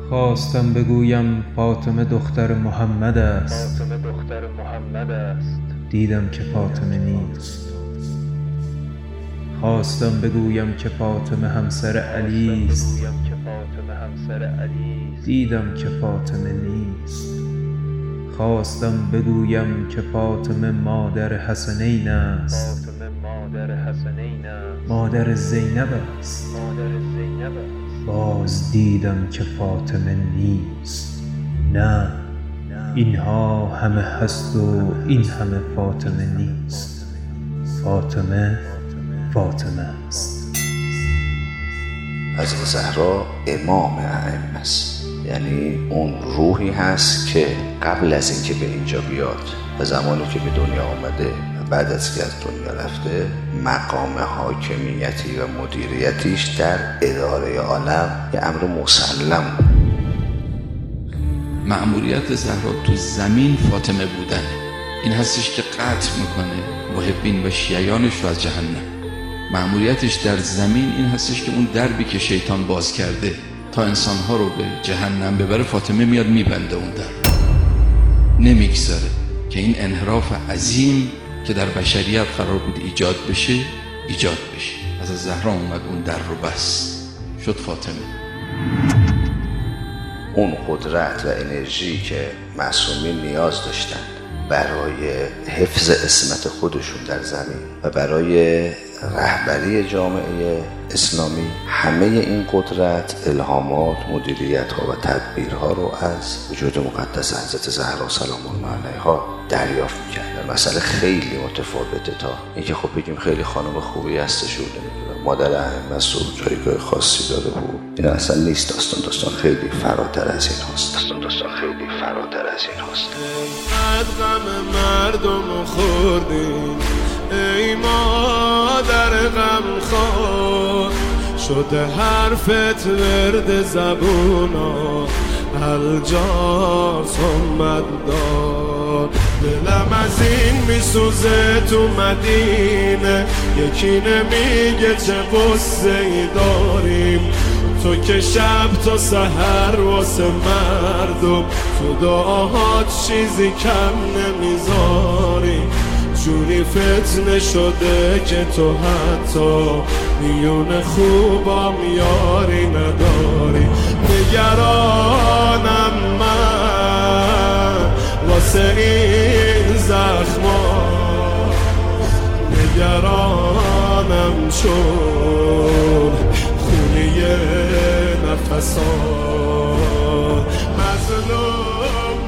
خواستم بگویم فاطمه دختر محمد است، دیدم که فاطمه نیست. خواستم بگویم که فاطمه همسر علی است، دیدم که فاطمه نیست. خواستم بگویم که فاطمه مادر حسنین است، مادر زینب است. باز دیدم که فاطمه نیست. نه، اینها همه هست و این همه فاطمه نیست. فاطمه است. حضرت زهرا امام ائمه است، یعنی اون روحی هست که قبل از اینکه به اینجا بیاد و زمانی که به دنیا آمده و بعد از که از دنیا رفته، مقام حاکمیتی و مدیریتیش در اداره عالم یه امر مسلم. مأموریت زهرا تو زمین فاطمه بودن این هستش که قطع میکنه محبین و شیعیانش رو از جهنم. مأموریتش در زمین این هستش که اون دربی که شیطان باز کرده تا انسانها رو به جهنم ببره، فاطمه میاد میبنده اون در، نمیگذاره که این انحراف عظیم که در بشریت قرار بود ایجاد بشه. از زهرا اومد اون در رو بس، شد فاطمه. اون قدرت و انرژی که معصومین نیاز داشتند برای حفظ عصمت خودشون در زمین و برای رهبری جامعه اسلامی، همه این قدرت، الهامات، مدیریت ها و تدبیرها رو از وجود مقدس حضرت زهرا سلام الله علیها دریافت می‌کردن. مسئله خیلی متفاوته تا اینکه خب بگیم خیلی خانم خوبی هستش و مادر ائمه است و جایگاه خاصی داره بود. این اصلا نیست. داستان خیلی فراتر از این هست. قد غم مردم خوردیم، ای مادر غم خور، شده حرفت ورد زبونا، الجا صمت دار. دلم از این میسوزه تو مدینه، یکی نمیگه چه قصه ای داریم. تو که شب تا سحر واسه مردم، تو دعاهات چیزی کم نمیذاری. جوری فتنه شده که تو حتی میون خوبام یاری نداری. نگرانم من واسه این زخما، نگرانم چون خونی نفسان مظلوم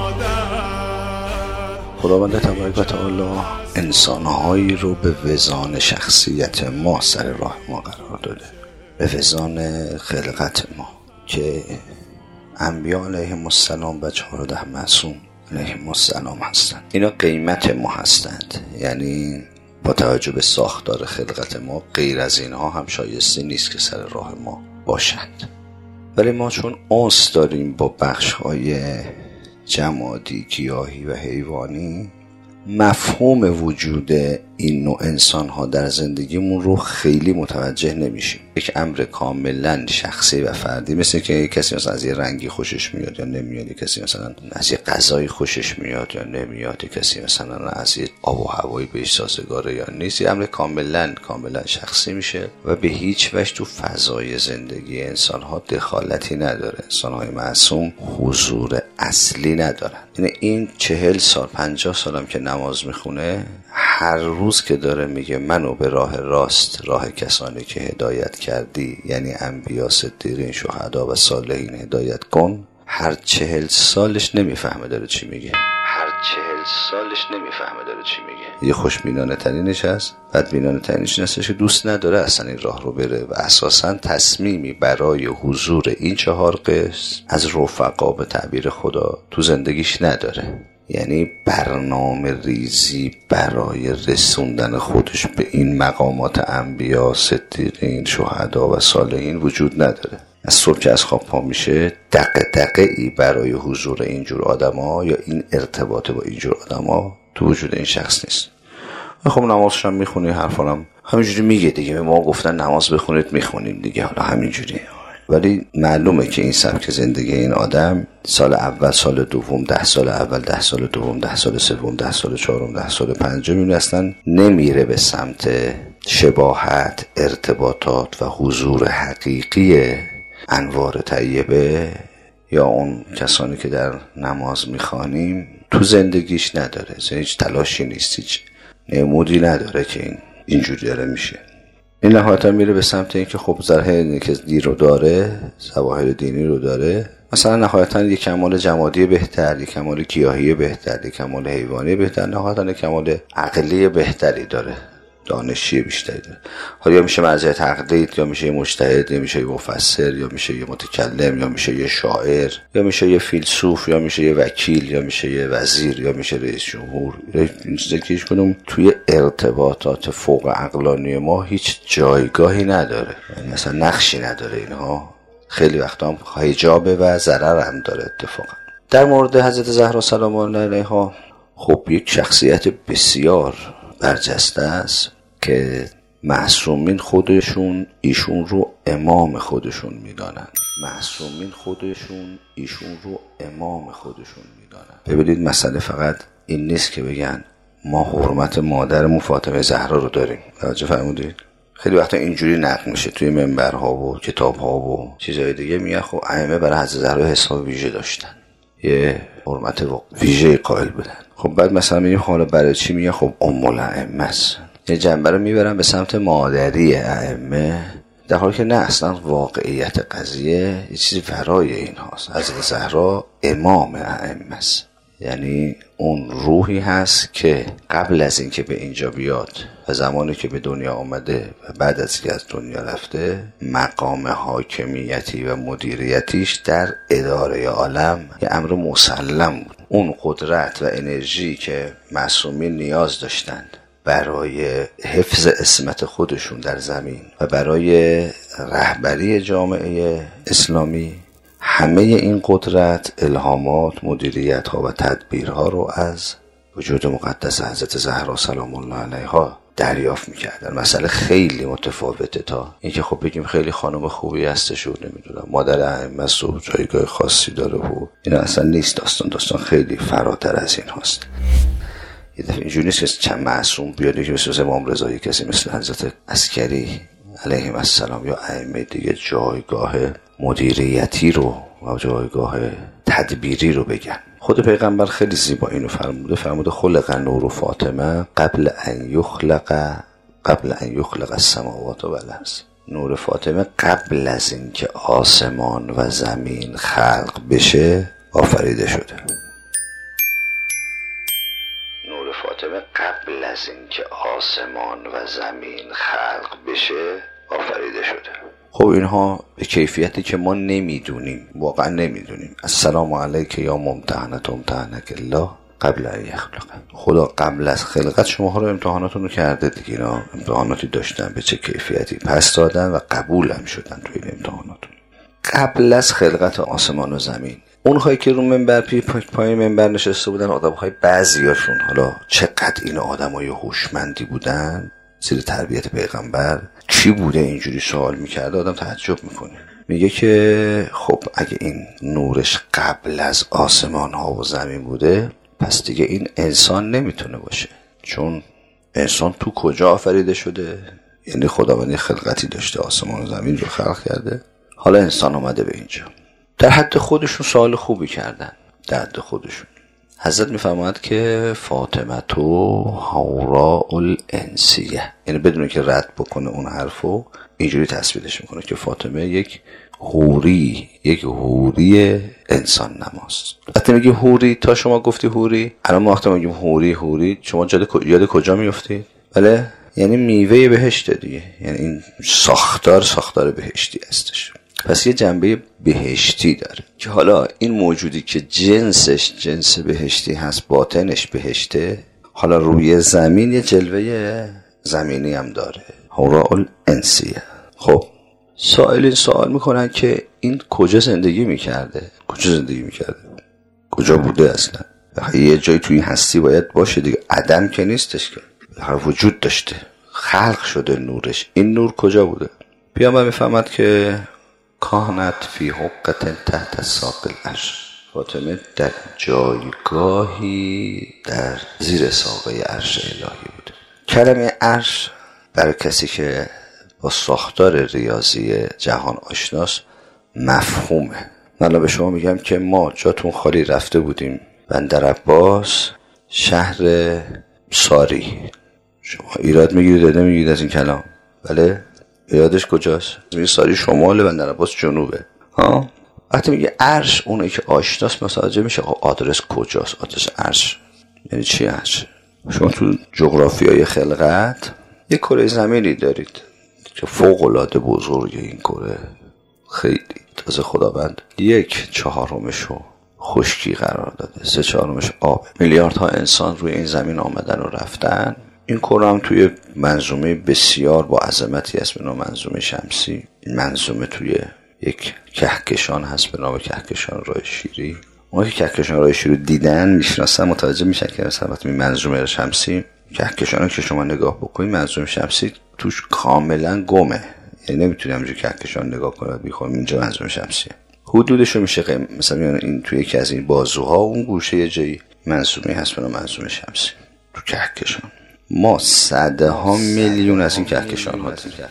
مادر. خداوند تبارک و تعالی انسانهایی رو به وزان شخصیت ما سر راه ما قرار داده، به وزان خلقت ما، که انبیا علیهم السلام و 14 معصوم علیهم السلام هستند. اینا قیمت ما هستند، یعنی با توجه به ساختار خلقت ما غیر از اینها هم شایسته نیست که سر راه ما باشند. ولی ما چون انس داریم با بخش‌های جمادی، گیاهی و حیوانی، مفهوم وجود این نوع انسان‌ها در زندگیمون رو خیلی متوجه نمیشیم. یک امر کاملا شخصی و فردی، مثل که کسی مثلا از یه رنگی خوشش میاد یا نمیاد، کسی مثلا از یه غذایی خوشش میاد یا نمیاد، کسی مثلا از یه آب و هوایی بهش سازگاره یا نیست. یه امر کاملا شخصی میشه و به هیچ وجه تو فضای زندگی انسان‌ها دخالتی نداره. انسان‌های معصوم حضور اصلی ندارن. یعنی این 40 سال 50 سالم که نماز میخونه، هر روز که داره میگه منو به راه راست، راه کسانی که هدایت کردی، یعنی انبیا، صدیقین، شهدا و صالحین هدایت کن، هر 40 سالش نمیفهمه داره چی میگه. یه خوشبینانه ترینش هست، بدبینانه ترینش هستش که دوست نداره اصلا این راه رو بره و اساسا تصمیمی برای حضور این 4 قسم از رفقا به تعبیر خدا تو زندگیش نداره. یعنی برنامه ریزی برای رسوندن خودش به این مقامات انبیا، صدیقین، شهدا و صالحین وجود نداره. از صبح که از خواب پا میشه دغدغه‌ای برای حضور اینجور آدما یا این ارتباط با اینجور آدما تو وجود این شخص نیست. خب نمازش هم میخونی، حرفانم همینجوری میگه دیگه. ما گفتن نماز بخونید میخونیم دیگه، حالا همینجوری. ولی معلومه که این سبک زندگی این آدم سال اول، سال دوم، 10 سال اول، 10 سال دوم، 10 سال سوم، 10 سال چهارم، 10 سال پنجم اصلا نمیره به سمت شباهت، ارتباطات و حضور حقیقی انوار طیبه یا اون کسانی که در نماز میخوانیم تو زندگیش نداره. هیچ تلاشی نیست، هیچ نمودی نداره که اینجوری داره میشه. این نهایتا میره به سمت این که خب ظاهر که دین رو داره، ظواهر دینی رو داره، مثلا نهایتا یک کمال جمادی بهتر، یک کمال گیاهی بهتر، یک کمال حیوانی بهتر، نهایتا یک کمال عقلی بهتری داره، دانشی بیشتری داره. حالا یا میشه مرجع تقلید، یا میشه مجتهد، یا میشه مفسر، یا میشه یه متکلم، یا میشه یه شاعر، یا میشه یه فیلسوف، یا میشه یه وکیل، یا میشه یه وزیر، یا میشه رئیس جمهور. این چیزا که هیچ کدوم توی ارتباطات فوق عقلانی ما هیچ جایگاهی نداره، یعنی مثلا نقشی نداره. اینها خیلی وقتا هم حجابه و ضرر هم داره. اتفاقا در مورد حضرت زهرا سلام الله علیها خب یک شخصیت بسیار برجسته است که معصومین خودشون ایشون رو امام خودشون میدانن. معصومین خودشون ایشون رو امام خودشون میدانن. ببینید مسئله فقط این نیست که بگن ما حرمت مادرمون فاطمه زهرا رو داریم. توجه فرمودید؟ خیلی وقتا اینجوری نقل میشه توی منبرها و کتابها و چیزهای دیگه، میگن خب ائمه برای حضرت زهرا حساب ویژه داشتن، یه حرمت ویژه قائل بودن. خب بعد مثلا میگیم حالا برای چی؟ میگه خب ام الائمه است، یه جنبه رو میبرن به سمت مادری ائمه، در حالی که نه، اصلا واقعیت قضیه یه چیزی ورای این هاست. حضرت زهرا امام ائمه است، یعنی اون روحی هست که قبل از این که به اینجا بیاد و زمانی که به دنیا آمده و بعد از که از دنیا رفته، مقام حاکمیتی و مدیریتیش در اداره عالم یه امر مسلم بود. اون قدرت و انرژی که معصومین نیاز داشتند برای حفظ عصمت خودشون در زمین و برای رهبری جامعه اسلامی، همه این قدرت، الهامات، مدیریت ها و تدبیرها رو از وجود مقدس حضرت زهرا سلام الله علیها دریافت میکردن. مسئله خیلی متفاوته تا اینکه خب بگیم خیلی خانم خوبی هستش و نمیدونم مادر ائمه است و جایگاه خاصی داره و این اصلا نیست. داستان خیلی فراتر از این هست. یه دفعه اینجوری نیست که چند معصوم بیاد که مثل امام رضا کسی مثل حضرت عسکری علیهم السلام یا ائمه دیگه جایگاه مدیریتی رو و جایگاه تدبیری رو بگن. خود پیغمبر خیلی زیبا اینو فرموده خلق نور فاطمه قبل ان یخلق السماوات و الارض. نور فاطمه قبل از اینکه آسمان و زمین خلق بشه آفریده شده. نور فاطمه قبل از اینکه آسمان و زمین خلق بشه آفریده شده. خب اینها به کیفیتی که ما نمیدونیم، واقعا نمیدونیم. السلام علیک یا ممتحنت امتحنک الله قبل ان یخلق. خدا قبل از خلقت شما رو امتحاناتون رو کرده دیگه. اینا امتحاناتی داشتن به چه کیفیتی، پس دادن و قبول هم شدن توی این امتحاناتون قبل از خلقت آسمان و زمین. اونهایی که رو منبر پای منبر نشسته بودن، آدم‌های بعضیاشون، حالا چقدر این آدمای هوشمندی بودن زیر تربیت پیغمبر، چی بوده اینجوری سوال میکرده، آدم تعجب میکنه. میگه که خب اگه این نورش قبل از آسمان ها و زمین بوده، پس دیگه این انسان نمیتونه باشه، چون انسان تو کجا آفریده شده؟ یعنی خداوند خلقتی داشته، آسمان و زمین رو خلق کرده، حالا انسان اومده به اینجا. در حد خودشون سوال خوبی کردن، در حد خودشون. حضرت میفرماید که فاطمه تو حوراء الانسیه، یعنی بدون که رد بکنه اون حرفو اینجوری تصویرش میکنه که فاطمه یک حوری انسان نماست. وقتی میگیم حوری، تا شما گفتی حوری، الان ما وقتی میگیم حوری شما یاد کجا میفتی؟ بله، یعنی میوه بهشت دیگه، یعنی این ساختار بهشتی هستش. پس یه جنبه بهشتی داره که حالا این موجودی که جنسش جنس بهشتی هست، باطنش بهشته، حالا روی زمین یه جلوه زمینی هم داره، حوراء الانسیه. خب سائلین سوال میکنن که این کجا زندگی میکرده؟ کجا بوده اصلا؟ یه جای توی هستی باید باشه دیگه، عدم که نیستش که، وجود داشته، خلق شده نورش. این نور کجا بوده؟ پیامبر میفهمد که کانت فی حقة تحت ساق العرش. فاطمه در جایگاهی در زیر ساقه عرش الهی بوده. کلمه عرش برای کسی که با ساختار ریاضی جهان آشناست مفهومه. من به شما میگم که ما جاتون خالی رفته بودیم بندر عباس شهر ساری. شما ایراد میگیرید نمیگیرید از این کلام؟ بله، ایرادش کجاست؟ میگه ساری شمال، بندر عباس جنوبه. وقتی میگه عرش، اونایی که آشناس متوجه میشه آدرس کجاست. آدرس عرش یعنی چی؟ عرش شما تو جغرافیای خلقت یک کره زمینی دارید که فوق العاده بزرگه. این کره خیلی تازه خداوند 1/4 خشکی قرار داده، 3/4 آب. میلیاردها انسان روی این زمین آمدن و رفتن. این کره هم توی منظومه بسیار با عظمتی هست به نام منظومه شمسی. این منظومه توی یک کهکشان هست به نام کهکشان راه شیری. اونایی که کهکشان راه شیری دیدن میشناسن متوجه میشن که مثلا وقتی منظومه شمسی کهکشانی که شما نگاه بکنید منظومه شمسی توش کاملا گمه، یعنی نمیتونی همونجوری کهکشان نگاه کنید بخوام اینجا منظومه شمسیه. حدودشو میشه مثلا این توی یکی از این بازوها اون گوشه یه جایی منظومه هست به نام منظومه شمسی. تو کهکشان ما صدها میلیون از این کهکشان ها داریم.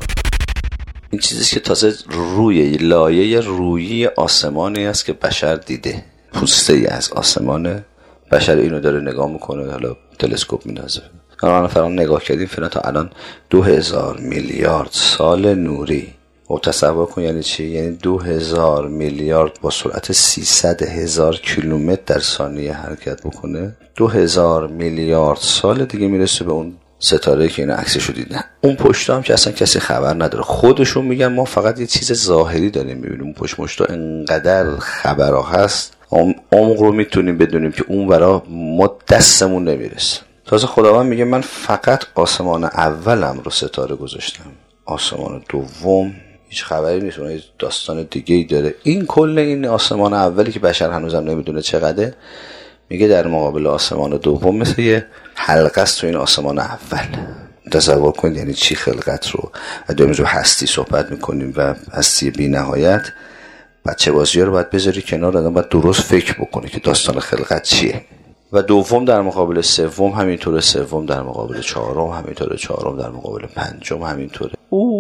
این چیزیست که تازه روی لایه رویی آسمانی است که بشر دیده. پوسته ای از آسمان بشر اینو داره نگاه میکنه، حالا تلسکوپ میندازه. الان فقط نگاه کردیم فعلا تا الان 2000 میلیارد سال نوری. و تصور کن یعنی چی؟ یعنی 2000 میلیارد با سرعت 300,000 کیلومتر در ثانیه حرکت بکنه. 2000 میلیارد سال دیگه میرسه به اون ستاره که اینا عکسشو دیدن. اون پشت هم که اصلا کسی خبر نداره. خودشون میگن ما فقط یه چیز ظاهری داریم میبینیم. اون پشت مشتا انقدر خبرها هست عمق رو میتونیم بدونیم که اون ورا ما دستمون نمیرسه. تازه خداوند میگه من فقط آسمان اولم رو ستاره گذاشتم، آسمان دوم هیچ خبری نیست، اون داستان دیگه ای داره. این کل این آسمان اولی که بشر هنوزم نمیدونه چقدره، میگه در مقابل آسمان دوم مثل یه حلقه است تو این آسمان اول. تصور کنید یعنی چی خلقت رو. داریم جو هستی صحبت میکنیم و هستی بی نهایت. بچه بازی رو باید بذاری کنار، آدم باید درست فکر بکنه که داستان خلقت چیه. و دوم در مقابل سوم همینطوره، سوم در مقابل چهارم همینطوره، چهارم در مقابل پنجم همینطوره.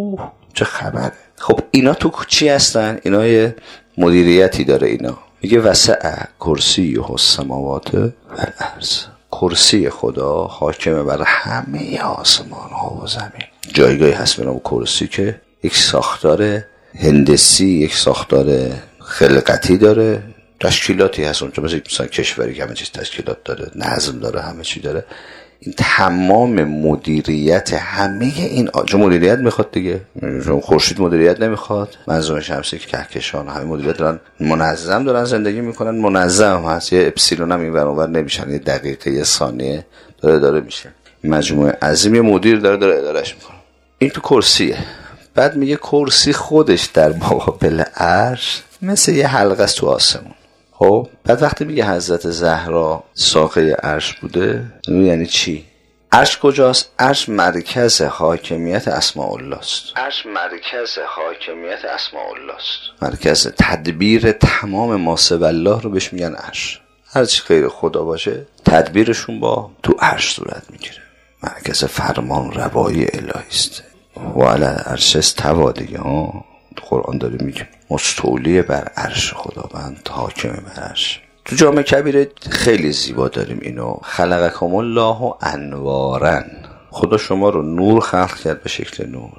چه خبره. خب اینا تو چی هستن؟ اینا یه مدیریتی داره. اینا میگه وسع کرسی السماوات و الارض. کرسی خدا حاکمه بر همه آسمان ها و زمین. جایگاهی هست به نام کرسی که یک ساختار هندسی، یک ساختار خلقتی داره، تشکیلاتی هست اونجا، مثلا کشوری که همه چیز تشکیلات داره، نظم داره، همه چی داره. این تمام مدیریت همه این چون مدیریت میخواد دیگه، چون خورشید مدیریت نمیخواد، منظومه شمسی که کهکشان همه مدیریت دارن، منظم دارن زندگی میکنن، منظم هست. یه اپسیلون هم این ور اون ور نمیشن، یه دقیقه یه ثانیه داره میشه. مجموعه عظیم یه مدیر داره ادارهش میکنه. این تو کرسیه. بعد میگه کرسی خودش در مقابل عرش مثل یه حلقه است تو آسمون. خب بعد وقتی میگه حضرت زهرا ساقه عرش بوده، یعنی چی؟ عرش کجاست؟ عرش مرکز حاکمیت اسماء الله است. عرش مرکز حاکمیت اسماء الله است. مرکز تدبیر تمام ما سوی الله رو بهش میگن عرش. هر چی غیر خدا باشه تدبیرشون با تو عرش صورت میگیره. مرکز فرمان روایی الهی است. و علی عرش استوی دیگه ها. قرآن داره میگه مستولی بر عرش خداوند، حاکم بر عرش. تو جامع کبیره خیلی زیبا داریم اینو. خلقکم الله انوارا. خدا شما رو نور خلق کرد به شکل نور.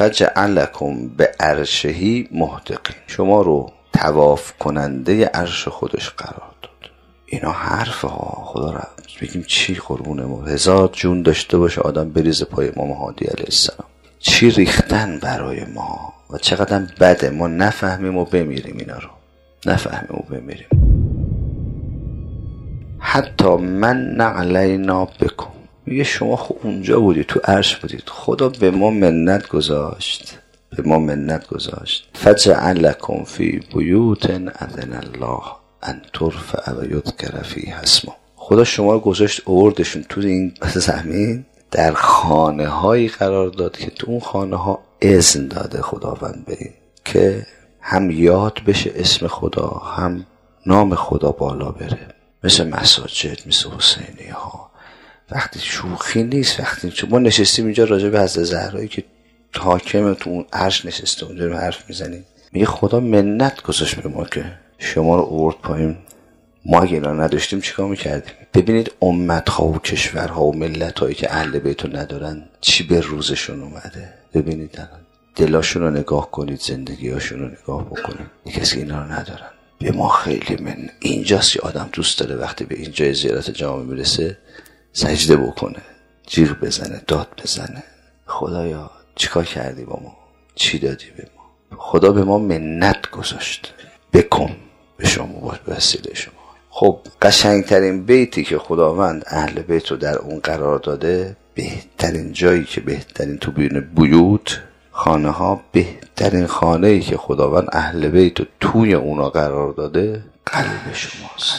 فجعلکم به عرشهی محدقین. شما رو طواف کننده عرش خودش قرار داد. اینا حرف ها. خدا را بگیم چی قربونه ما. 1000 جون داشته باشه آدم بریزه پای امام هادی علیه السلام. چی ریختن برای ما و چقدر بده ما نفهمیم و بمیریم. اینا رو نفهمیم و بمیریم. حتی من علینا بکن. میگه شما خب اونجا بودید، تو عرش بودید، خدا به ما منت گذاشت، به ما منت گذاشت. فجعلکم فی بیوت اذن الله ان ترفع و یذکر فیها اسمه. خدا شما رو گذاشت آوردشون تو این زمین، در خانه هایی قرار داد که تو اون خانه ها اذن داده خداوند به این که هم یاد بشه اسم خدا، هم نام خدا بالا بره، مثل مساجد، مثل حسینی ها. وقتی شوخی نیست، وقتی ما نشستیم اینجا راجع به حضرت زهرایی که حاکم تو اون عرش نشسته اونجا رو حرف میزنیم، میگه خدا منت گذاشت به ما که شما رو آورد پایین. ما اگه اینا نداشتیم چیکار میکردیم؟ ببینید امتها و کشورها و ملت‌هایی که اهل بیت رو ندارن چی به روزشون اومده. ببینید الان دلاشون رو نگاه کنید، زندگیاشون رو نگاه بکنید، کسی اینا رو ندارن. به ما خیلی من اینجاست که آدم دوست داره وقتی به اینجای زیارت جامع میرسه سجده بکنه، جیغ بزنه، داد بزنه، خدایا چیکار کردی با ما، چی دادی به ما. خدا به ما منت گذاشت، بکن به شما، باش به وسیله شما. خب قشنگترین بیتی که خداوند اهل بیت رو در اون قرار داده، بهترین جایی که بهترین تو بیوت خانه ها، بهترین خانه‌ای که خداوند اهل بیت رو توی اونا قرار داده قلب شماست.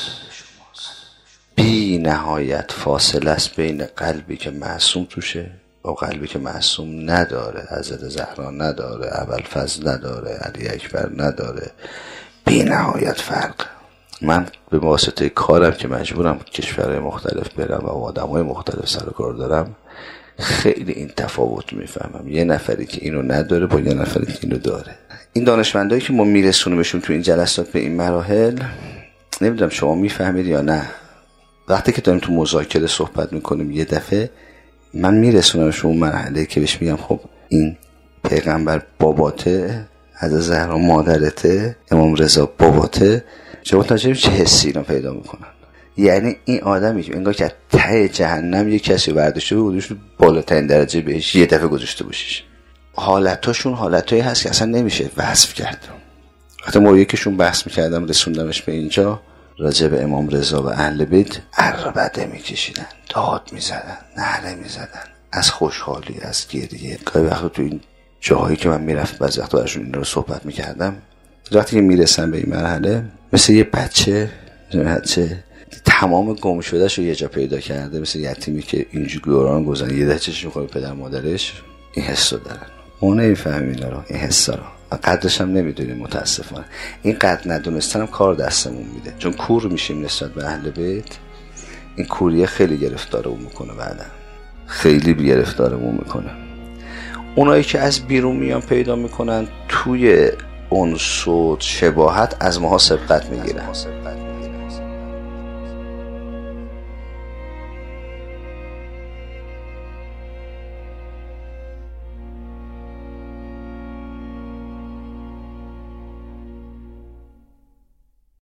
بی نهایت فاصله است بین قلبی که معصوم توشه و قلبی که معصوم نداره. حضرت زهرا نداره، ابوالفضل نداره، علی اکبر نداره، بی نهایت فرق. من به واسطه کارم که مجبورم کشورهای مختلف برم و آدمهای مختلف سر کار دارم، خیلی این تفاوت میفهمم. یه نفری که اینو نداره با یه نفری که اینو داره. این دانشمندایی که ما میرسونیمشون تو این جلسات به این مراحل، نمیدونم شما میفهمید یا نه، وقتی که داریم تو مذاکره صحبت میکنیم یه دفعه من میرسونمشون اون مرحله که بهش میگم خب این پیغمبر باباته، حضرت زهرا مادرته، امام رضا باباته، شما متوجه چه حسی اینا پیدا میکنن. یعنی این آدمی که انگار که ته جهنم یه کسی برداشته و گذاشته بالاترین درجه بهش یه دفعه گذاشته باشیش. حالتاشون حالتایی هست که اصلا نمیشه وصف کرد. وقتی ما یکیشون بحث میکردم رسوندمش به اینجا راجع به امام رضا و اهل بیت، عربده میکشیدن، داد میزدن، نعره میزدن از خوشحالی، از گریه. گاهی وقتا تو این جاهایی که من میرفتم بعضی وقتا براشون این رو صحبت میکردم، وقتی که میرسن به این مرحله مثل یه بچه تمام گم شدهشو یه جا پیدا کرده، مثل یتیمی که اینجوری دوران گذاره یه دهه چشم می‌خوره پدر مادرش، این حسو دارن. ما نمی‌فهمیم اینا رو، این حسا رو و قدرش هم نمیدونیم متاسفانه. این قدر ندونستن هم کار دستمون میده، چون کور میشیم نسبت به اهل بیت. این کوریه خیلی گرفتارمون میکنه، بعدا خیلی گرفتارمون میکنه. اونایی که از بیرون میان پیدا میکنن توی اون صوت شباهت از ماها سبقت میگیرن.